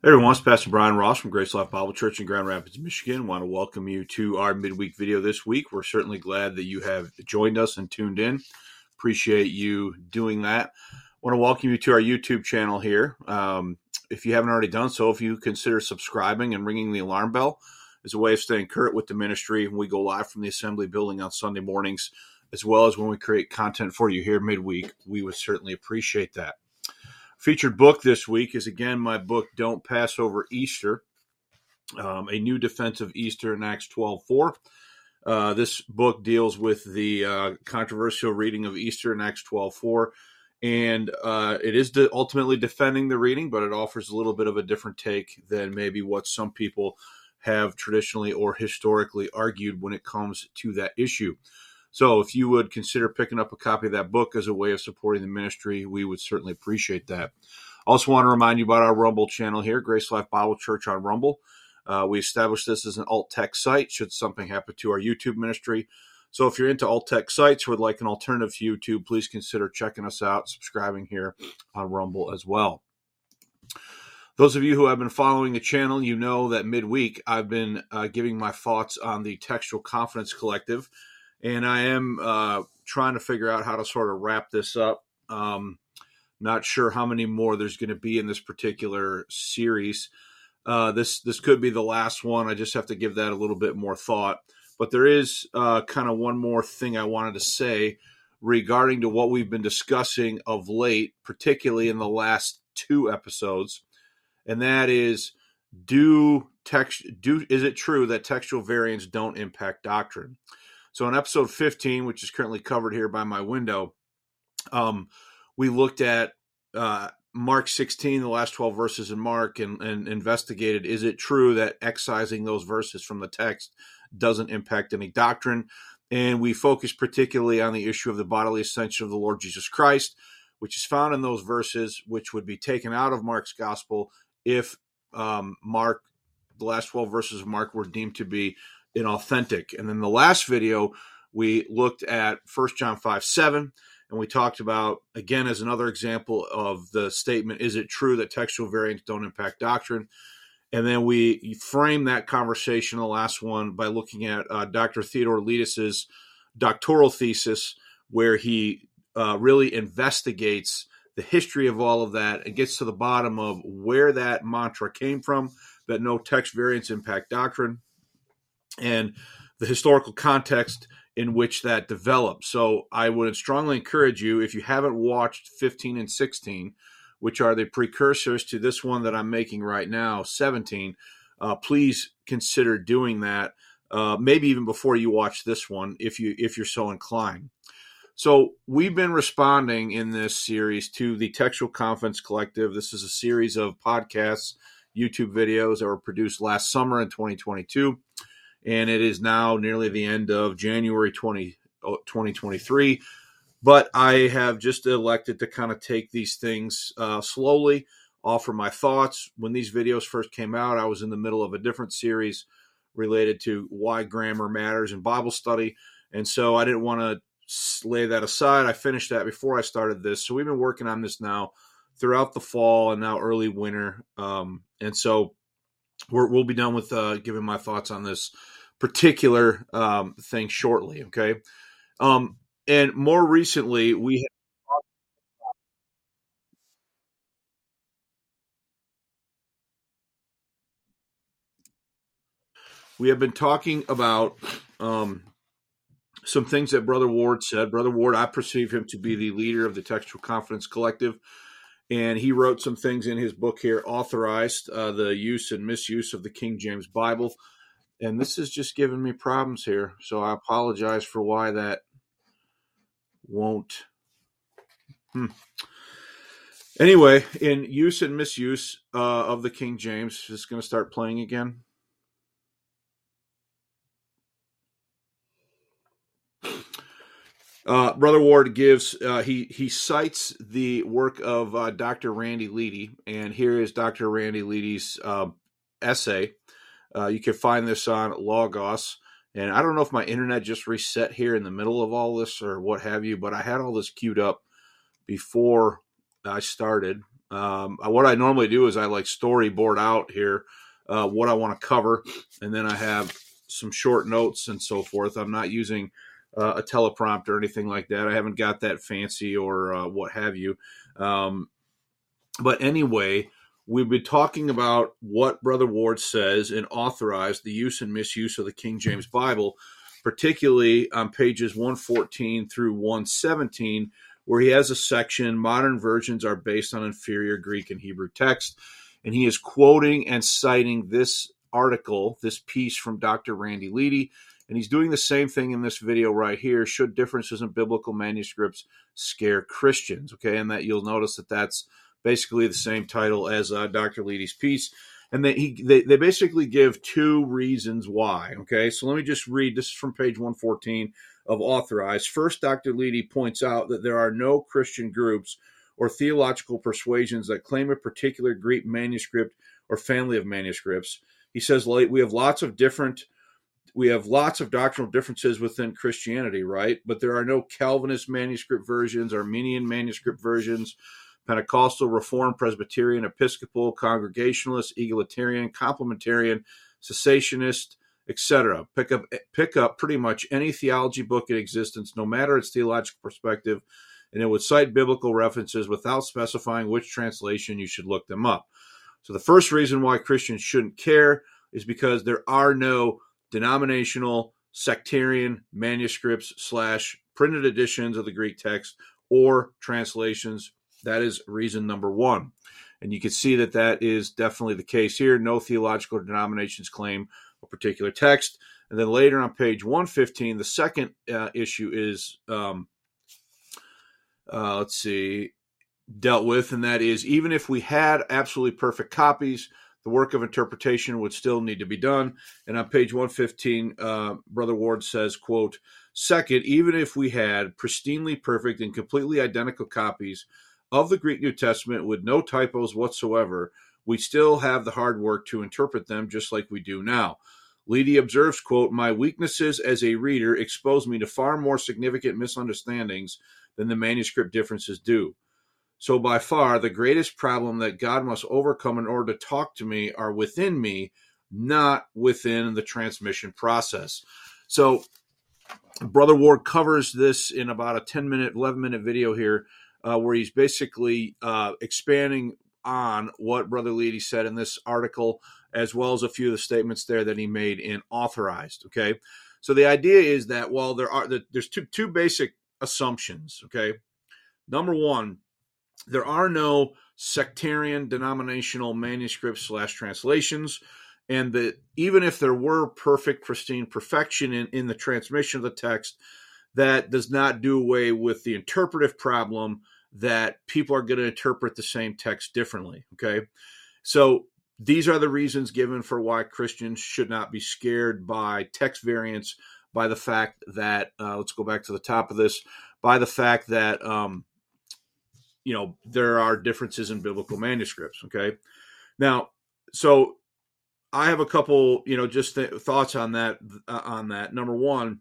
Hey everyone, it's Pastor Brian Ross from Grace Life Bible Church in Grand Rapids, Michigan. I want to welcome you to our midweek video this week. We're certainly glad that you have joined us and tuned in. Appreciate you doing that. I want to welcome you to our YouTube channel here. If you haven't already done so, if you consider subscribing and ringing the alarm bell as a way of staying current with the ministry when we go live from the assembly building on Sunday mornings, as well as when we create content for you here midweek, we would certainly appreciate that. Featured book this week is, again, my book, Don't Pass Over Easter, a new defense of Easter in Acts 12:4. This book deals with the controversial reading of Easter in Acts 12:4, and it is ultimately defending the reading, but it offers a little bit of a different take than maybe what some people have traditionally or historically argued when it comes to that issue. So if you would consider picking up a copy of that book as a way of supporting the ministry, we would certainly appreciate that. Also want to remind you about our Rumble channel here, Grace Life Bible Church on Rumble. We established this as an alt-tech site should something happen to our YouTube ministry. So if you're into alt-tech sites or would like an alternative to YouTube, please consider checking us out, subscribing here on Rumble as well. Those of you who have been following the channel, you know that midweek I've been giving my thoughts on the Textual Confidence Collective. And I am trying to figure out how to sort of wrap this up. Not sure how many more there's going to be in this particular series. This could be the last one. I just have to give that a little bit more thought. But there is kind of one more thing I wanted to say regarding to what we've been discussing of late, particularly in the last two episodes. And that is, is it true that textual variants don't impact doctrine? So in episode 15, which is currently covered here by my window, we looked at Mark 16, the last 12 verses in Mark, and investigated, is it true that excising those verses from the text doesn't impact any doctrine? And we focused particularly on the issue of the bodily ascension of the Lord Jesus Christ, which is found in those verses, which would be taken out of Mark's gospel if the last 12 verses of Mark were deemed to be inauthentic. And then the last video, we looked at 1 John 5:7, and we talked about, again, as another example of the statement, is it true that textual variants don't impact doctrine? And then we framed that conversation, the last one, by looking at Dr. Theodore Letis's doctoral thesis, where he really investigates the history of all of that and gets to the bottom of where that mantra came from, that no text variants impact doctrine, and the historical context in which that developed. So I would strongly encourage you, if you haven't watched 15 and 16, which are the precursors to this one that I'm making right now, 17, please consider doing that, maybe even before you watch this one, if you're so inclined. So we've been responding in this series to the Textual Confidence Collective. This is a series of podcasts, YouTube videos that were produced last summer in 2022. And it is now nearly the end of January 2023. But I have just elected to kind of take these things slowly, offer my thoughts. When these videos first came out, I was in the middle of a different series related to why grammar matters in Bible study. And so I didn't want to lay that aside. I finished that before I started this. So we've been working on this now throughout the fall and now early winter. And so we'll be done with giving my thoughts on this particular thing shortly, okay? And more recently, we have been talking about some things that Brother Ward said. Brother Ward, I perceive him to be the leader of the Textual Confidence Collective, and he wrote some things in his book here, Authorized, the use and misuse of the King James Bible. And this is just giving me problems here, so I apologize for why that won't. Anyway, in use and misuse of the King James, is this going to start playing again? Brother Ward gives, he cites the work of Dr. Randy Leedy, and here is Dr. Randy Leedy's essay. You can find this on Logos, and I don't know if my internet just reset here in the middle of all this or what have you, but I had all this queued up before I started. What I normally do is I like storyboard out here what I want to cover, and then I have some short notes and so forth. I'm not using a teleprompter or anything like that. I haven't got that fancy or what have you. But anyway, we've been talking about what Brother Ward says and authorized the use and misuse of the King James Bible, particularly on pages 114 through 117, where he has a section, modern versions are based on inferior Greek and Hebrew text. And he is quoting and citing this article, this piece from Dr. Randy Leedy. And he's doing the same thing in this video right here. Should differences in biblical manuscripts scare Christians? Okay, and that you'll notice that that's basically the same title as Dr. Leedy's piece. And they basically give two reasons why. Okay, so let me just read. This is from page 114 of Authorized. First, Dr. Leedy points out that there are no Christian groups or theological persuasions that claim a particular Greek manuscript or family of manuscripts. He says we have lots of doctrinal differences within Christianity, right? But there are no Calvinist manuscript versions, Armenian manuscript versions, Pentecostal, Reformed, Presbyterian, Episcopal, Congregationalist, Egalitarian, Complementarian, Cessationist, etc. Pick up pretty much any theology book in existence, no matter its theological perspective, and it would cite biblical references without specifying which translation you should look them up. So the first reason why Christians shouldn't care is because there are no denominational, sectarian manuscripts / printed editions of the Greek text or translations. That is reason number one. And you can see that that is definitely the case here. No theological denominations claim a particular text. And then later on page 115, the second issue is, dealt with, and that is, even if we had absolutely perfect copies, the work of interpretation would still need to be done. And on page 115, Brother Ward says, quote, second, even if we had pristinely perfect and completely identical copies of the Greek New Testament with no typos whatsoever, we still have the hard work to interpret them just like we do now. Leedy observes, quote, my weaknesses as a reader expose me to far more significant misunderstandings than the manuscript differences do. So by far, the greatest problem that God must overcome in order to talk to me are within me, not within the transmission process. So Brother Ward covers this in about a 10-minute, 11-minute video here, where he's basically expanding on what Brother Leedy said in this article, as well as a few of the statements there that he made in Authorized. Okay, so the idea is that there's two basic assumptions. Okay, number one, there are no sectarian denominational manuscripts / translations, and that even if there were perfect, pristine perfection in the transmission of the text, that does not do away with the interpretive problem that people are going to interpret the same text differently. Okay, so these are the reasons given for why Christians should not be scared by text variants, by the fact that, let's go back to the top of this, by the fact that, there are differences in biblical manuscripts. Okay. Now, so I have a couple, thoughts on that. Number one,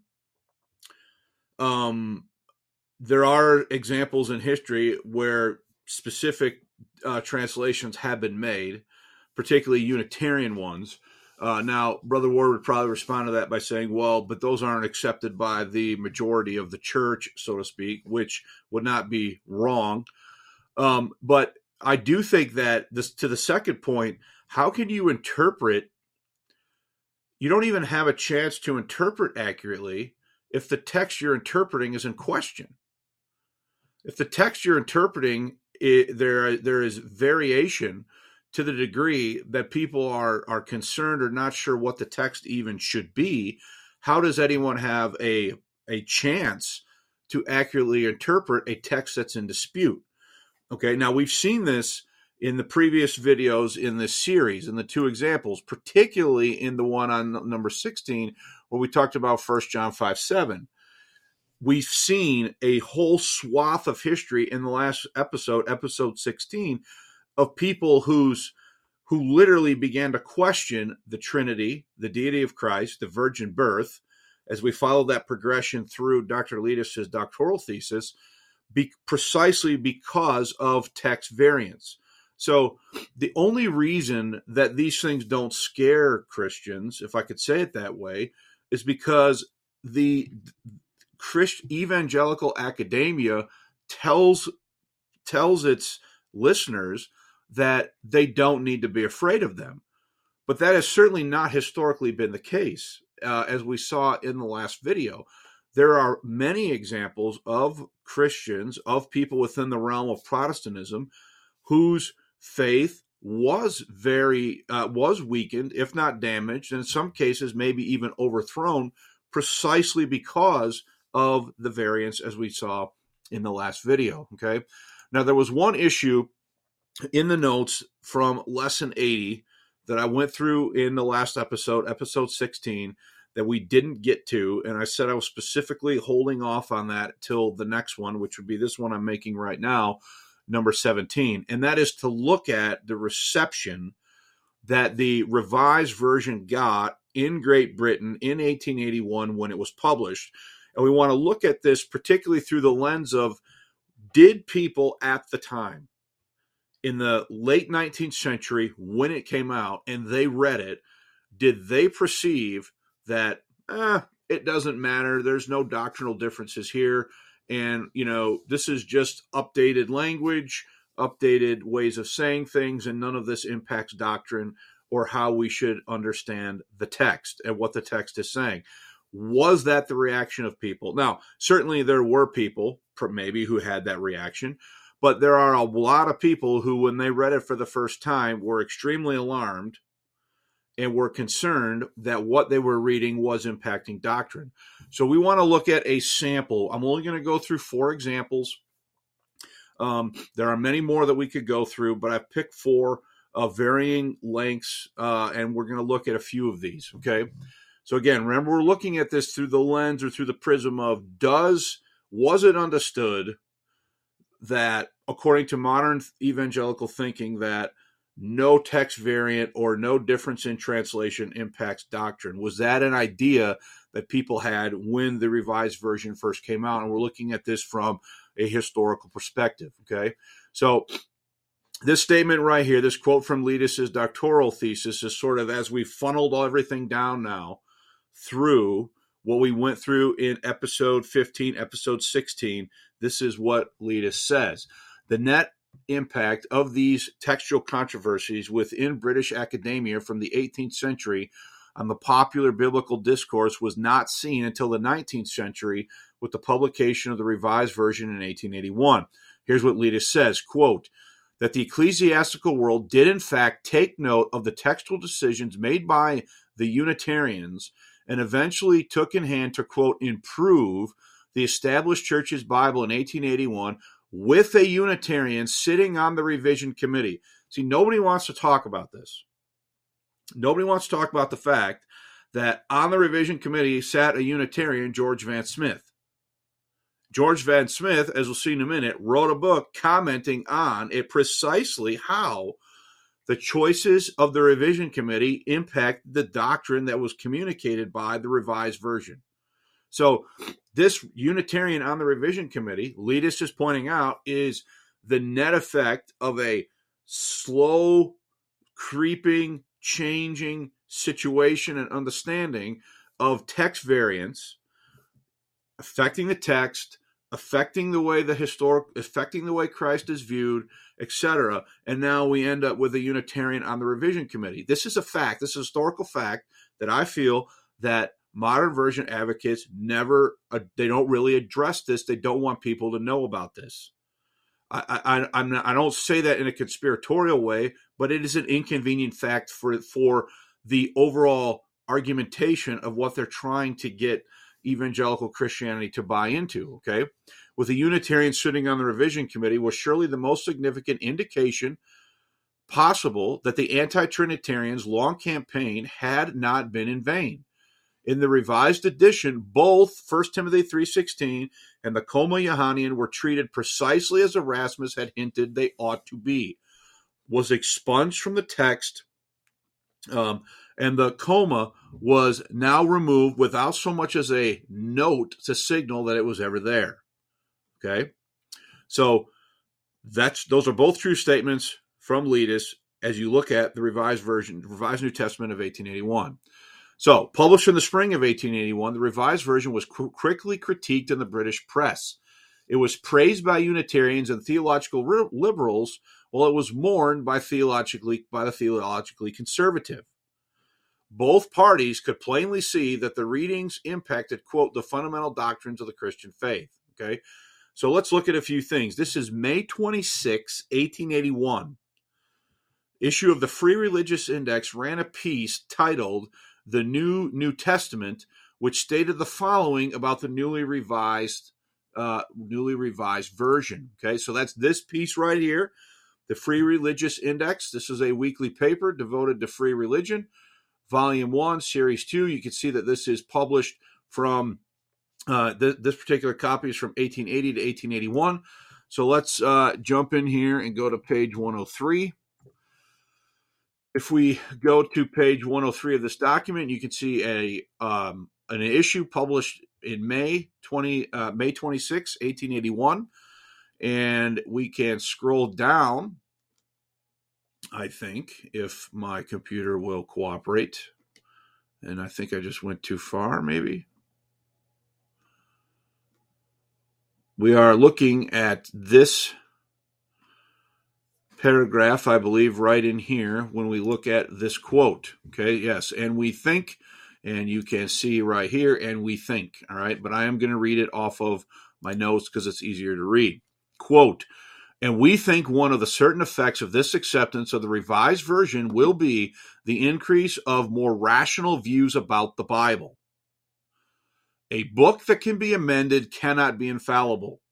there are examples in history where specific translations have been made, particularly Unitarian ones. Now, Brother Ward would probably respond to that by saying, well, but those aren't accepted by the majority of the church, so to speak, which would not be wrong. But I do think that to the second point, how can you interpret? You don't even have a chance to interpret accurately if the text you're interpreting is in question. If the text you're interpreting, there is variation to the degree that people are concerned or not sure what the text even should be, how does anyone have a chance to accurately interpret a text that's in dispute? Okay, now we've seen this in the previous videos in this series, in the two examples, particularly in the one on number 16, where we talked about 1 John 5:7. We've seen a whole swath of history in the last episode 16, of people who literally began to question the Trinity, the deity of Christ, the virgin birth, as we followed that progression through Dr. Leedis' doctoral thesis, precisely because of text variants. So the only reason that these things don't scare Christians, if I could say it that way, is because the evangelical academia tells its listeners that they don't need to be afraid of them. But that has certainly not historically been the case, as we saw in the last video. There are many examples of Christians, of people within the realm of Protestantism, whose faith was weakened, if not damaged, and in some cases maybe even overthrown, precisely because of the variants, as we saw in the last video. Okay, now there was one issue in the notes from lesson 80 that I went through in the last episode 16, that we didn't get to, and I said I was specifically holding off on that till the next one, which would be this one I'm making right now, number 17, and that is to look at the reception that the Revised Version got in Great Britain in 1881 when it was published. And we want to look at this particularly through the lens of, did people at the time, in the late 19th century, when it came out and they read it, did they perceive that it doesn't matter, there's no doctrinal differences here, and this is just updated language, updated ways of saying things, and none of this impacts doctrine or how we should understand the text and what the text is saying? Was that the reaction of people? Now, certainly there were people maybe who had that reaction, but there are a lot of people who, when they read it for the first time, were extremely alarmed and were concerned that what they were reading was impacting doctrine. So we want to look at a sample. I'm only going to go through 4 examples. There are many more that we could go through, but I've picked 4 of varying lengths, and we're going to look at a few of these, okay? So again, remember, we're looking at this through the lens or through the prism of, was it understood that, according to modern evangelical thinking, that no text variant or no difference in translation impacts doctrine? Was that an idea that people had when the Revised Version first came out? And we're looking at this from a historical perspective, okay? So this statement right here, this quote from Letis's doctoral thesis, is sort of, as we funneled everything down now through what we went through in episode 15, episode 16, this is what Letis says. The net impact of these textual controversies within British academia from the 18th century on the popular biblical discourse was not seen until the 19th century with the publication of the Revised Version in 1881. Here's what Letis says, quote, that the ecclesiastical world did in fact take note of the textual decisions made by the Unitarians and eventually took in hand to, quote, improve the established church's Bible in 1881 with a Unitarian sitting on the revision committee. See, nobody wants to talk about this. Nobody wants to talk about the fact that on the revision committee sat a Unitarian, George Van Smith. George Van Smith, as we'll see in a minute, wrote a book commenting on it, precisely how the choices of the revision committee impact the doctrine that was communicated by the Revised Version. So this Unitarian on the revision committee, Letis is pointing out, is the net effect of a slow, creeping, changing situation and understanding of text variants affecting the text, affecting the way affecting the way Christ is viewed, etc. And now we end up with a Unitarian on the revision committee. This is a fact. This is a historical fact that I feel that modern version advocates they don't really address this. They don't want people to know about this. I don't say that in a conspiratorial way, but it is an inconvenient fact for the overall argumentation of what they're trying to get evangelical Christianity to buy into, okay? With a Unitarian sitting on the revision committee was surely the most significant indication possible that the anti-Trinitarians' long campaign had not been in vain. In the revised edition, both 1 Timothy 3:16 and the Comma Johanneum were treated precisely as Erasmus had hinted they ought to be, was expunged from the text, and the comma was now removed without so much as a note to signal that it was ever there. Okay? So those are both true statements from Letus as you look at the Revised New Testament of 1881. So, published in the spring of 1881, the Revised Version was quickly critiqued in the British press. It was praised by Unitarians and theological liberals, while it was mourned by the theologically conservative. Both parties could plainly see that the readings impacted, quote, the fundamental doctrines of the Christian faith. Okay, so let's look at a few things. This is May 26, 1881. Issue of the Free Religious Index ran a piece titled "The New Testament," which stated the following about the newly revised version. Okay, so that's this piece right here, the Free Religious Index. This is a weekly paper devoted to free religion, Volume 1, Series 2. You can see that this is published from this particular copy is from 1880 to 1881. So let's jump in here and go to page 103. If we go to page 103 of this document, you can see an issue published in May 26, 1881, and we can scroll down, I think, if my computer will cooperate. And I think I just went too far, maybe. We are looking at this paragraph, I believe, right in here when we look at this quote. Okay, yes, and we think, and you can see right here, and we think, all right, but I am going to read it off of my notes because it's easier to read. Quote, "And we think one of the certain effects of this acceptance of the Revised Version will be the increase of more rational views about the Bible. A book that can be amended cannot be infallible."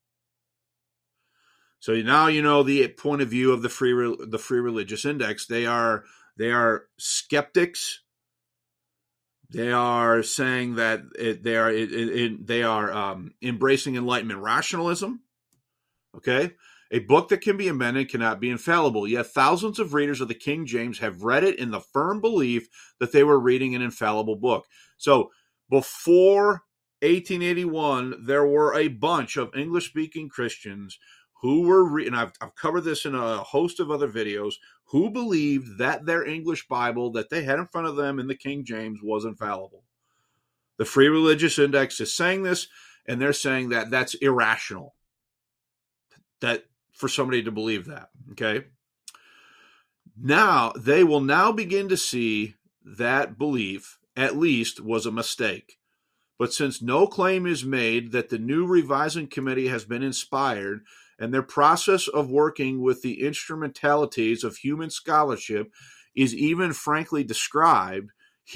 So now you know the point of view of the Free Religious Index. They are skeptics. They are saying that they are embracing Enlightenment rationalism. Okay, a book that can be amended cannot be infallible. Yet thousands of readers of the King James have read it in the firm belief that they were reading an infallible book. So before 1881, there were a bunch of English-speaking Christians who were, and I've covered this in a host of other videos, who believed that their English Bible that they had in front of them in the King James was infallible. The Free Religious Index is saying this, and they're saying that that's irrational, that for somebody to believe that, okay? Now, they will now begin to see that belief, at least, was a mistake. But since no claim is made that the new revising committee has been inspired, and their process of working with the instrumentalities of human scholarship is even frankly described,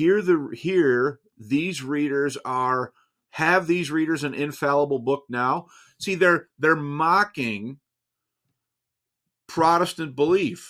these readers have these readers an infallible book now? See, they're mocking Protestant belief.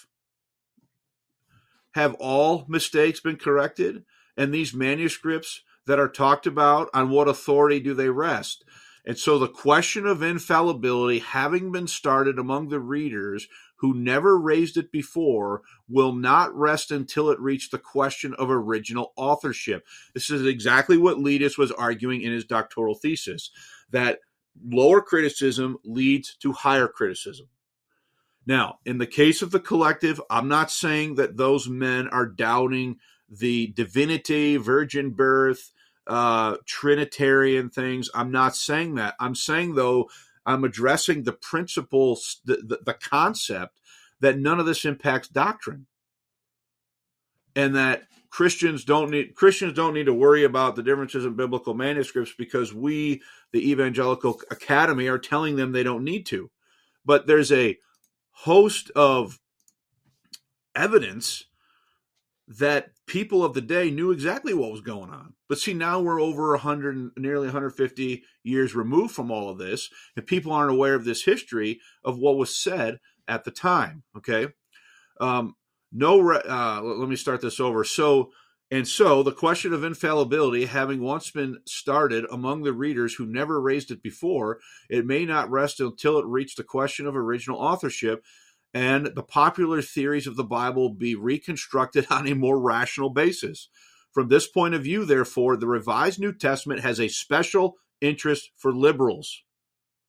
Have all mistakes been corrected? And these manuscripts that are talked about, on what authority do they rest? And so the question of infallibility, having been started among the readers who never raised it before, will not rest until it reached the question of original authorship. This is exactly what Letus was arguing in his doctoral thesis, that lower criticism leads to higher criticism. Now, in the case of the collective, I'm not saying that those men are doubting the divinity, virgin birth, Trinitarian things. I'm not saying that. I'm saying, though, I'm addressing the principles, the concept that none of this impacts doctrine, and that Christians don't need to worry about the differences in biblical manuscripts because we, the Evangelical Academy, are telling them they don't need to. But there's a host of evidence that people of the day knew exactly what was going on. But see, now we're over 100, nearly 150 years removed from all of this, and people aren't aware of this history of what was said at the time. Okay, let me start this over. So the question of infallibility, having once been started among the readers who never raised it before, it may not rest until it reached the question of original authorship, and the popular theories of the Bible be reconstructed on a more rational basis. From this point of view, therefore, the Revised New Testament has a special interest for liberals.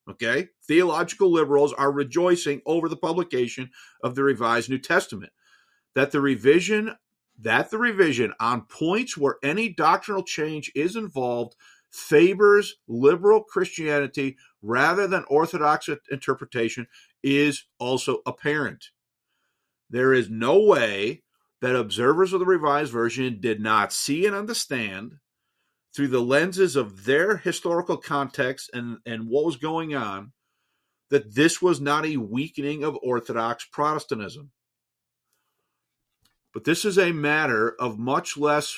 Okay? Theological liberals are rejoicing over the publication of the Revised New Testament. That the revision on points where any doctrinal change is involved favors liberal Christianity rather than Orthodox interpretation is also apparent. There is no way that observers of the Revised Version did not see and understand through the lenses of their historical context and what was going on, that this was not a weakening of Orthodox Protestantism. But this is a matter of much less,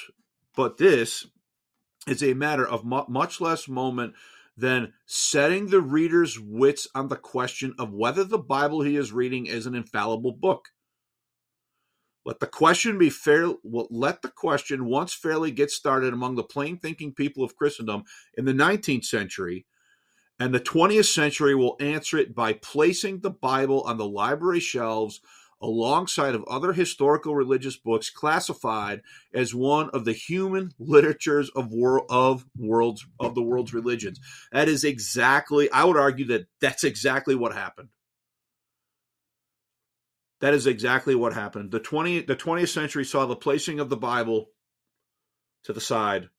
much less moment than setting the reader's wits on the question of whether the Bible he is reading is an infallible book. Let the question once fairly get started among the plain-thinking people of Christendom in the 19th century, and the 20th century will answer it by placing the Bible on the library shelves alongside of other historical religious books classified as one of the human literatures of the world's religions. That is exactly, I would argue that's exactly what happened. That is exactly what happened. The 20th century saw the placing of the Bible to the side,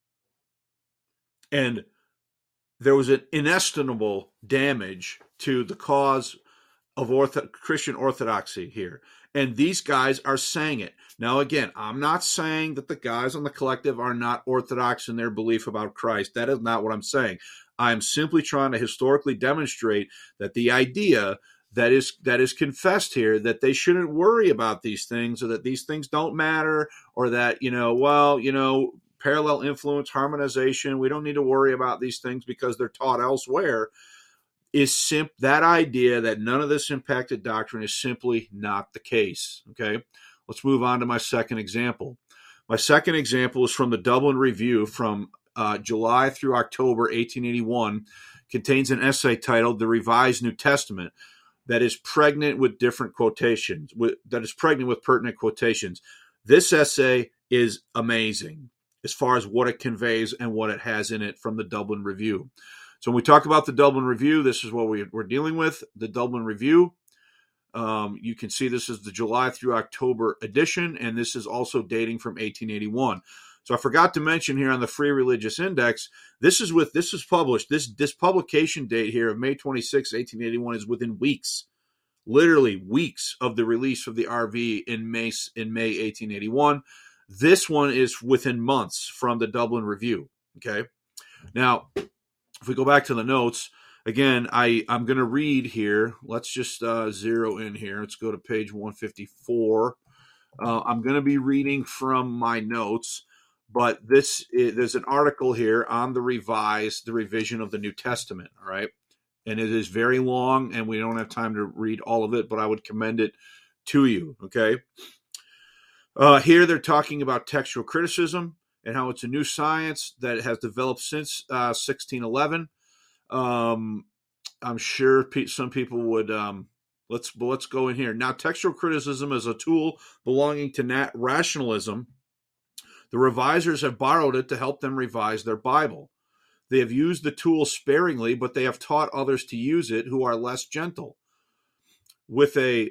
and there was an inestimable damage to the cause of Christian orthodoxy here. And these guys are saying it. Now, again, I'm not saying that the guys on the collective are not orthodox in their belief about Christ. That is not what I'm saying. I'm simply trying to historically demonstrate that the idea that is confessed here, that they shouldn't worry about these things, or that these things don't matter, or that, parallel influence, harmonization, we don't need to worry about these things because they're taught elsewhere, is that idea that none of this impacted doctrine is simply not the case. Okay, let's move on to my second example. My second example is from the Dublin Review from July through October 1881. Contains an essay titled "The Revised New Testament" that is pregnant with different quotations. That is pregnant with pertinent quotations. This essay is amazing as far as what it conveys and what it has in it from the Dublin Review. So when we talk about the Dublin Review, this is what we're dealing with. The Dublin Review, you can see this is the July through October edition, and this is also dating from 1881. So I forgot to mention here on the Free Religious Index, this is published. This publication date here of May 26, 1881 is within weeks, literally weeks of the release of the RV in May 1881. This one is within months from the Dublin Review. Okay, now, if we go back to the notes, again, I'm going to read here. Let's just zero in here. Let's go to page 154. I'm going to be reading from my notes, but there's an article here on the revision of the New Testament, all right? And it is very long, and we don't have time to read all of it, but I would commend it to you, okay? Here they're talking about textual criticism and how it's a new science that has developed since 1611. I'm sure some people would. Let's go in here now. Textual criticism is a tool belonging to rationalism. The revisers have borrowed it to help them revise their Bible. They have used the tool sparingly, but they have taught others to use it who are less gentle. With a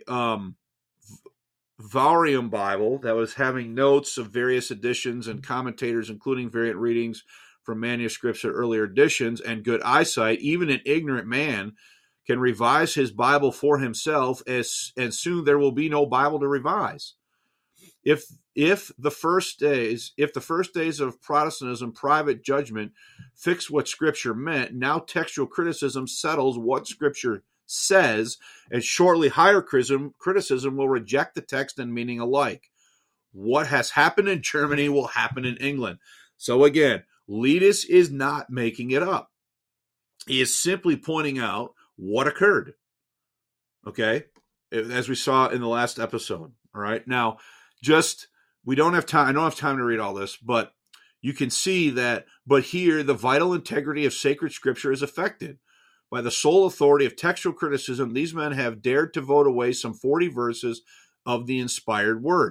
Varium Bible that was having notes of various editions and commentators, including variant readings from manuscripts or earlier editions, and good eyesight, even an ignorant man can revise his Bible for himself, and soon there will be no Bible to revise. If the first days of Protestantism private judgment fixed what Scripture meant, now textual criticism settles what Scripture says, and shortly higher criticism will reject the text and meaning alike. What has happened in Germany will happen in England. So again, Letus is not making it up. He is simply pointing out what occurred. Okay? As we saw in the last episode. All right? Now, we don't have time. I don't have time to read all this, but you can see that, but here the vital integrity of sacred Scripture is affected. By the sole authority of textual criticism, these men have dared to vote away some 40 verses of the inspired word.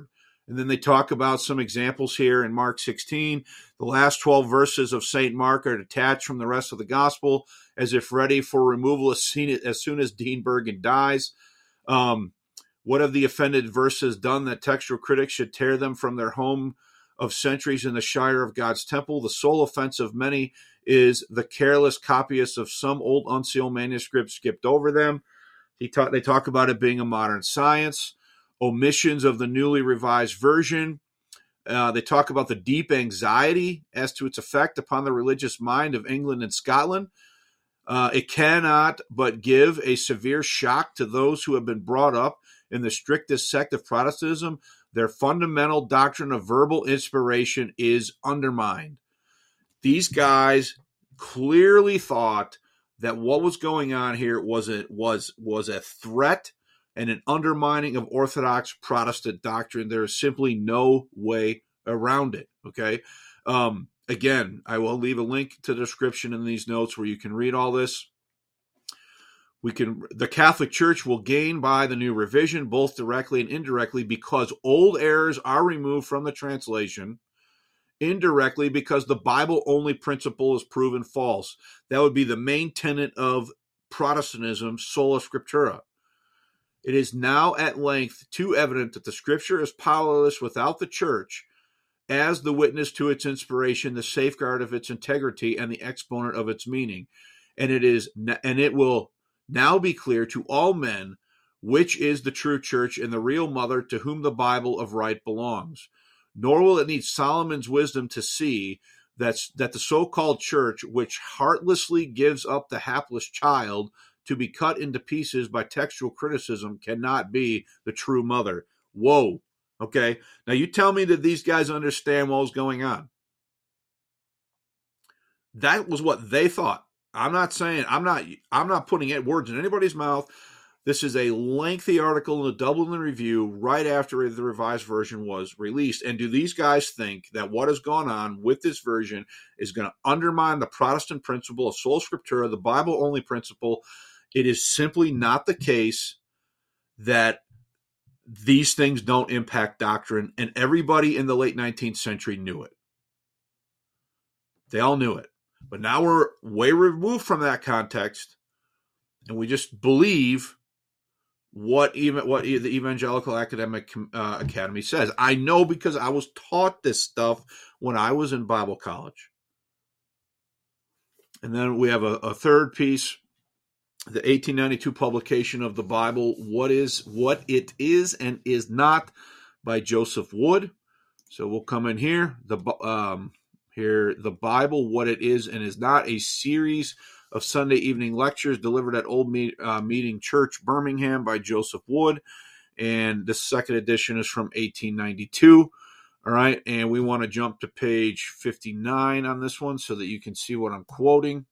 And then they talk about some examples here in Mark 16. The last 12 verses of St. Mark are detached from the rest of the gospel as if ready for removal as soon as Dean Bergen dies. What have the offended verses done that textual critics should tear them from their home of centuries in the Shire of God's temple? The sole offense of many is the careless copyists of some old unsealed manuscripts skipped over them. They talk about it being a modern science. Omissions of the newly revised version. They talk about the deep anxiety as to its effect upon the religious mind of England and Scotland. It cannot but give a severe shock to those who have been brought up in the strictest sect of Protestantism. Their fundamental doctrine of verbal inspiration is undermined. These guys clearly thought that what was going on here was a threat and an undermining of Orthodox Protestant doctrine. There is simply no way around it. Okay. Again, I will leave a link to the description in these notes where you can read all this. The Catholic Church will gain by the new revision, both directly and indirectly, because old errors are removed from the translation. Indirectly, because the Bible-only principle is proven false. That would be the main tenet of Protestantism, sola scriptura. It is now at length too evident that the Scripture is powerless without the Church as the witness to its inspiration, the safeguard of its integrity, and the exponent of its meaning. And it will now be clear to all men which is the true Church and the real mother to whom the Bible of right belongs. Nor will it need Solomon's wisdom to see that the so-called Church, which heartlessly gives up the hapless child to be cut into pieces by textual criticism, cannot be the true mother. Whoa. Okay. Now you tell me that these guys understand what was going on. That was what they thought. I'm not putting words in anybody's mouth. This is a lengthy article in the Dublin Review right after the revised version was released. And do these guys think that what has gone on with this version is going to undermine the Protestant principle of sola scriptura, the Bible-only principle? It is simply not the case that these things don't impact doctrine, and everybody in the late 19th century knew it. They all knew it. But now we're way removed from that context, and we just believe what the Evangelical Academic Academy says. I know because I was taught this stuff when I was in Bible college. And then we have a third piece, the 1892 publication of the Bible, What It Is and Is Not, by Joseph Wood. So we'll come in here. The Bible, What It Is and Is Not, a series of Sunday evening lectures delivered at Old Meeting Church, Birmingham, by Joseph Wood. And the second edition is from 1892. All right, and we want to jump to page 59 on this one so that you can see what I'm quoting.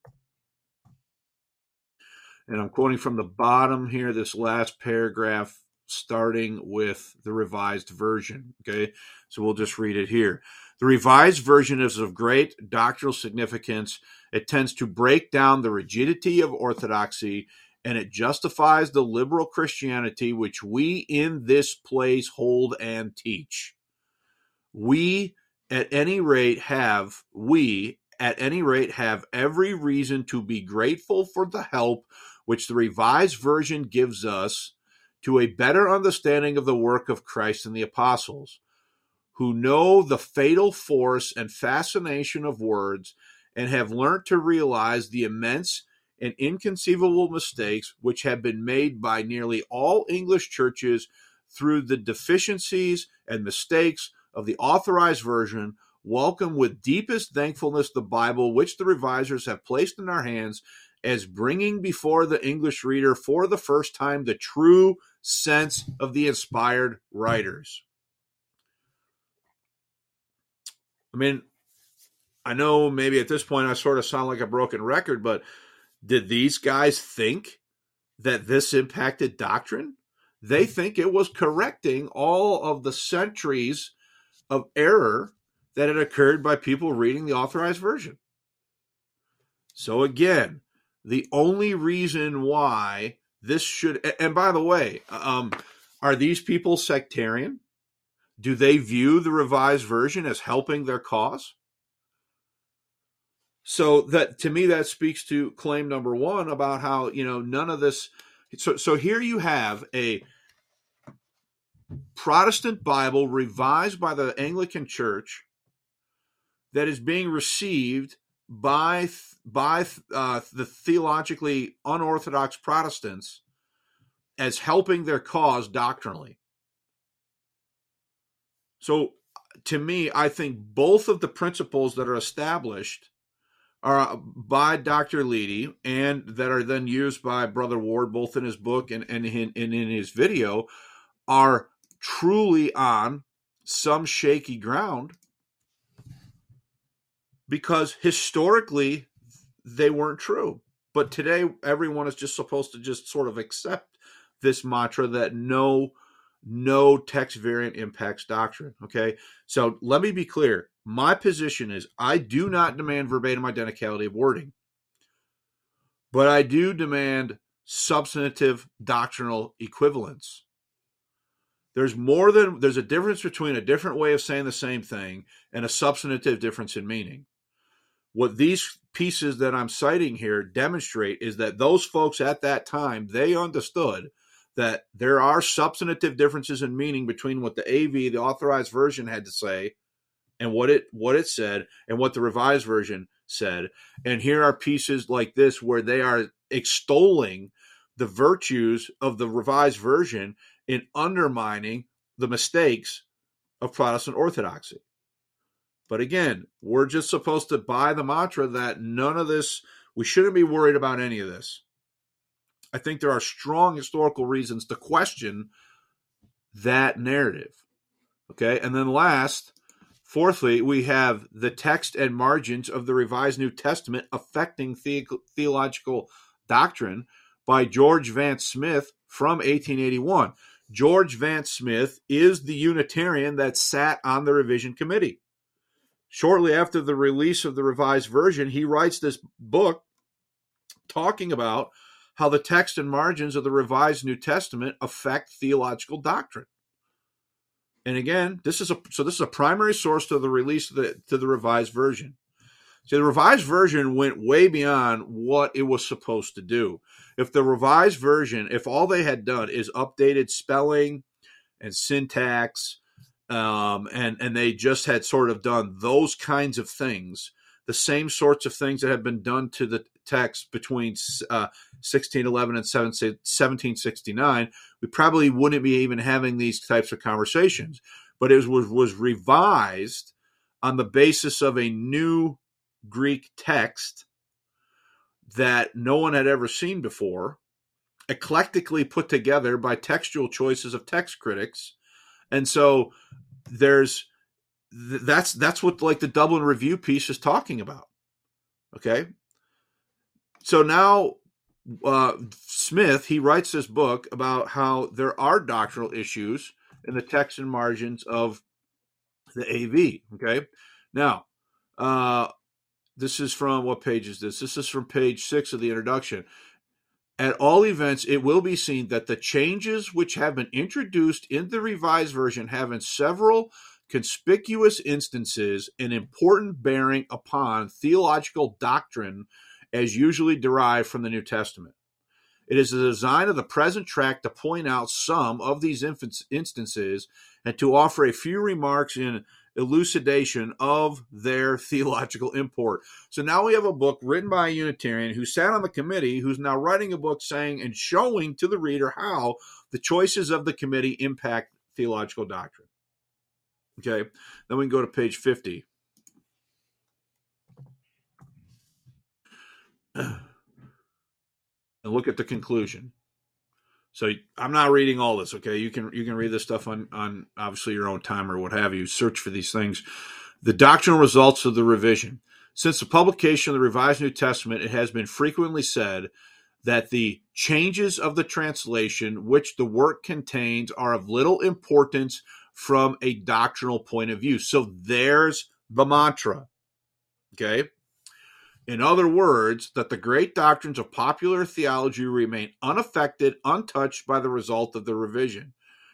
And I'm quoting from the bottom here, this last paragraph, starting with the revised version. Okay, so we'll just read it here. The revised version is of great doctrinal significance. It tends to break down the rigidity of orthodoxy, and it justifies the liberal Christianity which we in this place hold and teach. We at any rate have every reason to be grateful for the help which the revised version gives us to a better understanding of the work of Christ and the apostles, who know the fatal force and fascination of words and have learnt to realize the immense and inconceivable mistakes which have been made by nearly all English churches through the deficiencies and mistakes of the authorized version. Welcome with deepest thankfulness the Bible which the revisers have placed in our hands, as bringing before the English reader for the first time the true sense of the inspired writers. I mean, I know maybe at this point I sort of sound like a broken record, but did these guys think that this impacted doctrine? They think it was correcting all of the centuries of error that had occurred by people reading the authorized version. So again, the only reason why this should, and by the way, are these people sectarian? do they view the Revised Version as helping their cause? So that, to me, that speaks to claim number one about how, none of this. So here you have a Protestant Bible revised by the Anglican Church that is being received by the theologically unorthodox Protestants as helping their cause doctrinally. So to me, I think both of the principles that are established are by Dr. Leedy and that are then used by Brother Ward, both in his book and in his video, are truly on some shaky ground, because historically they weren't true. But today everyone is just supposed to just sort of accept this mantra that no text variant impacts doctrine. Okay, so let me be clear. My position is I do not demand verbatim identicality of wording, but I do demand substantive doctrinal equivalence. There's a difference between a different way of saying the same thing and a substantive difference in meaning. What these pieces that I'm citing here demonstrate is that those folks at that time, they understood that there are substantive differences in meaning between what the AV, the Authorized Version, had to say and what it said and what the Revised Version said. And here are pieces like this where they are extolling the virtues of the Revised Version in undermining the mistakes of Protestant orthodoxy. But again, we're just supposed to buy the mantra that none of this, we shouldn't be worried about any of this. I think there are strong historical reasons to question that narrative. Okay, and then fourthly, we have the text and margins of the Revised New Testament affecting theological doctrine by George Vance Smith from 1881. George Vance Smith is the Unitarian that sat on the revision committee. Shortly after the release of the Revised Version, he writes this book talking about how the text and margins of the Revised New Testament affect theological doctrine. And again, this is a primary source to the release to the Revised Version. So the Revised Version went way beyond what it was supposed to do. If the Revised Version, if all they had done is updated spelling and syntax, and they just had sort of done those kinds of things, the same sorts of things that have been done to the text between 1611 and 1769, we probably wouldn't be even having these types of conversations. But it was revised on the basis of a new Greek text that no one had ever seen before, eclectically put together by textual choices of text critics. And so that's what like the Dublin Review piece is talking about. Okay. So now Smith, he writes this book about how there are doctrinal issues in the text and margins of the AV. Okay. Now, this is from, what page is this? This is from page 6 of the introduction. At all events, it will be seen that the changes which have been introduced in the Revised Version have in several conspicuous instances an important bearing upon theological doctrine as usually derived from the New Testament. It is the design of the present tract to point out some of these instances and to offer a few remarks in elucidation of their theological import. So now we have a book written by a Unitarian who sat on the committee, who's now writing a book saying and showing to the reader how the choices of the committee impact theological doctrine. Okay, then we can go to page 50. And look at the conclusion. So I'm not reading all this, okay? You can read this stuff on obviously your own time or what have you. Search for these things. The doctrinal results of the revision. Since the publication of the Revised New Testament, it has been frequently said that the changes of the translation which the work contains are of little importance from a doctrinal point of view. So there's the mantra, okay? In other words, that the great doctrines of popular theology remain unaffected, untouched by the result of the revision.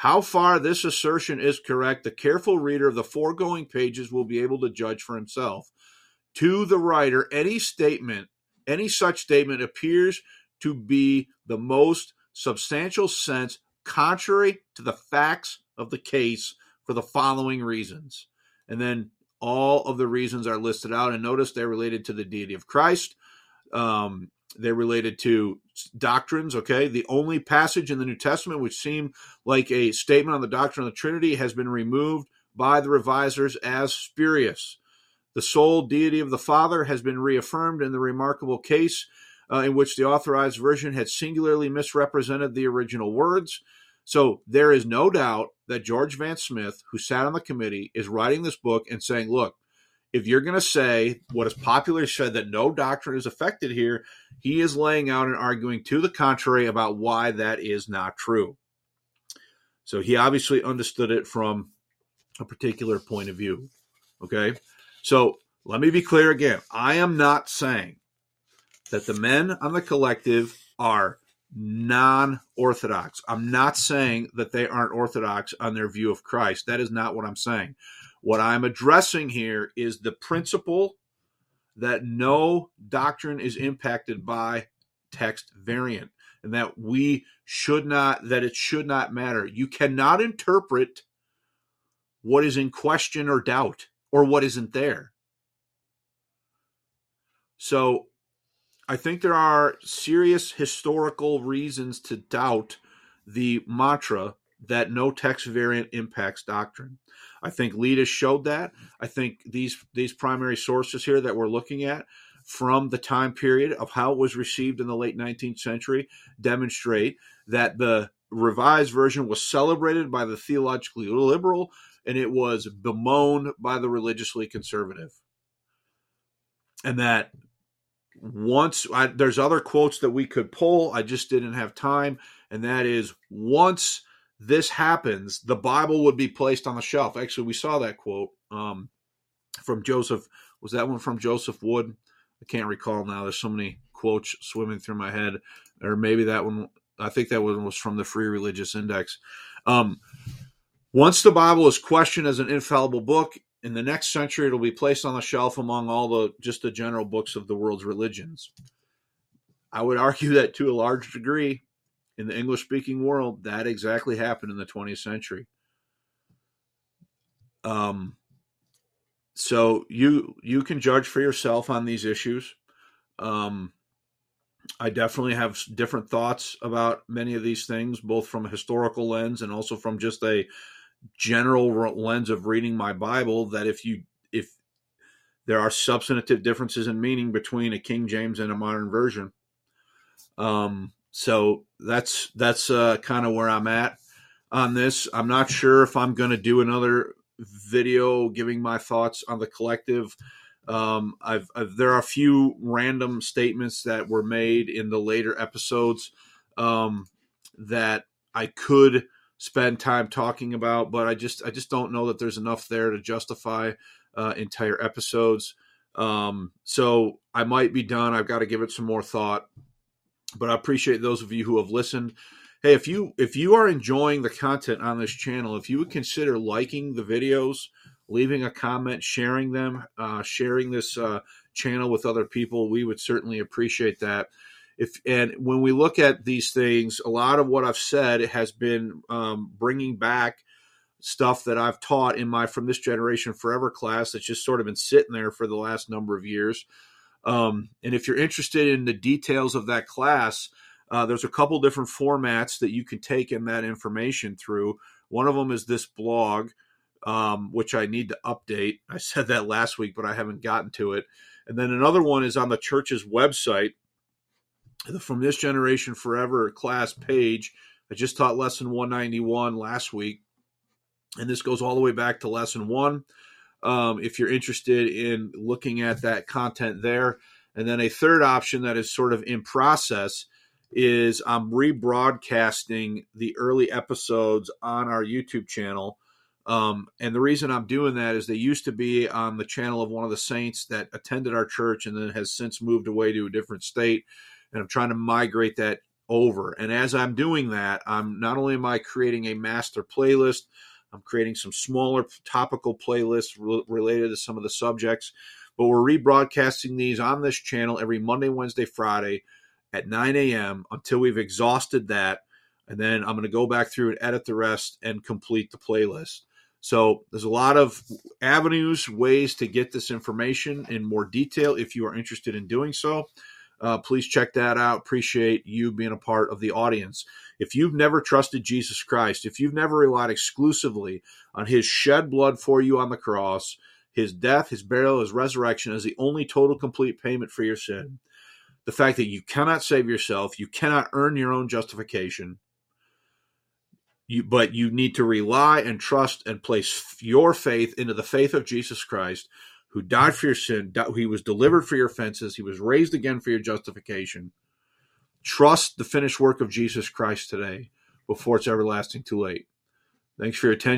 How far this assertion is correct, the careful reader of the foregoing pages will be able to judge for himself. To the writer, any such statement appears to be the most substantial sense contrary to the facts of the case for the following reasons. And then all of the reasons are listed out, and notice they're related to the deity of Christ. They're related to doctrines, okay? The only passage in the New Testament which seemed like a statement on the doctrine of the Trinity has been removed by the revisers as spurious. The sole deity of the Father has been reaffirmed in the remarkable case in which the authorized version had singularly misrepresented the original words. So there is no doubt that George Van Smith, who sat on the committee, is writing this book and saying, look, if you're going to say what is popularly said that no doctrine is affected here, he is laying out and arguing to the contrary about why that is not true. So he obviously understood it from a particular point of view. Okay? So let me be clear again. I am not saying that the men on the collective are non-orthodox. I'm not saying that they aren't orthodox on their view of Christ. That is not what I'm saying. What I'm addressing here is the principle that no doctrine is impacted by text variant, and that it should not matter. You cannot interpret what is in question or doubt, or what isn't there. So I think there are serious historical reasons to doubt the mantra that no text variant impacts doctrine. I think Leadus showed that. I think these primary sources here that we're looking at from the time period of how it was received in the late 19th century demonstrate that the Revised Version was celebrated by the theologically liberal and it was bemoaned by the religiously conservative. And that there's other quotes that we could pull, I just didn't have time, and that is, once this happens, the Bible would be placed on the shelf. Actually, we saw that quote from Joseph. Was that one from Joseph Wood? I can't recall now. There's so many quotes swimming through my head. Or maybe that one, I think that one was from the Free Religious Index. Once the Bible is questioned as an infallible book, in the next century, it'll be placed on the shelf among all the general books of the world's religions. I would argue that to a large degree, in the English-speaking world, that exactly happened in the 20th century. So you can judge for yourself on these issues. I definitely have different thoughts about many of these things, both from a historical lens and also from just a general lens of reading my Bible, that if there are substantive differences in meaning between a King James and a modern version. So that's kind of where I'm at on this. I'm not sure if I'm going to do another video giving my thoughts on the collective. There are a few random statements that were made in the later episodes that I could spend time talking about, but I just don't know that there's enough there to justify entire episodes. So I might be done. I've got to give it some more thought, but I appreciate those of you who have listened. Hey, if you are enjoying the content on this channel, if you would consider liking the videos, leaving a comment, sharing them, sharing this channel with other people, we would certainly appreciate that. And when we look at these things, a lot of what I've said has been bringing back stuff that I've taught in my From This Generation Forever class that's just sort of been sitting there for the last number of years. And if you're interested in the details of that class, there's a couple different formats that you can take in that information through. One of them is this blog, which I need to update. I said that last week, but I haven't gotten to it. And then another one is on the church's website, the From This Generation Forever class page. I just taught lesson 191 last week, and this goes all the way back to lesson 1. If you're interested in looking at that content there. And then a third option that is sort of in process is I'm rebroadcasting the early episodes on our YouTube channel. And the reason I'm doing that is they used to be on the channel of one of the saints that attended our church and then has since moved away to a different state. And I'm trying to migrate that over. And as I'm doing that, I'm not only am I creating a master playlist, I'm creating some smaller topical playlists related to some of the subjects, but we're rebroadcasting these on this channel every Monday, Wednesday, Friday at 9 a.m. until we've exhausted that. And then I'm going to go back through and edit the rest and complete the playlist. So there's a lot of avenues, ways to get this information in more detail if you are interested in doing so. Please check that out. Appreciate you being a part of the audience. If you've never trusted Jesus Christ, if you've never relied exclusively on his shed blood for you on the cross, his death, his burial, his resurrection as the only total complete payment for your sin, the fact that you cannot save yourself, you cannot earn your own justification, but you need to rely and trust and place your faith into the faith of Jesus Christ, who died for your sin, he was delivered for your offenses, he was raised again for your justification. Trust the finished work of Jesus Christ today before it's everlasting too late. Thanks for your attention.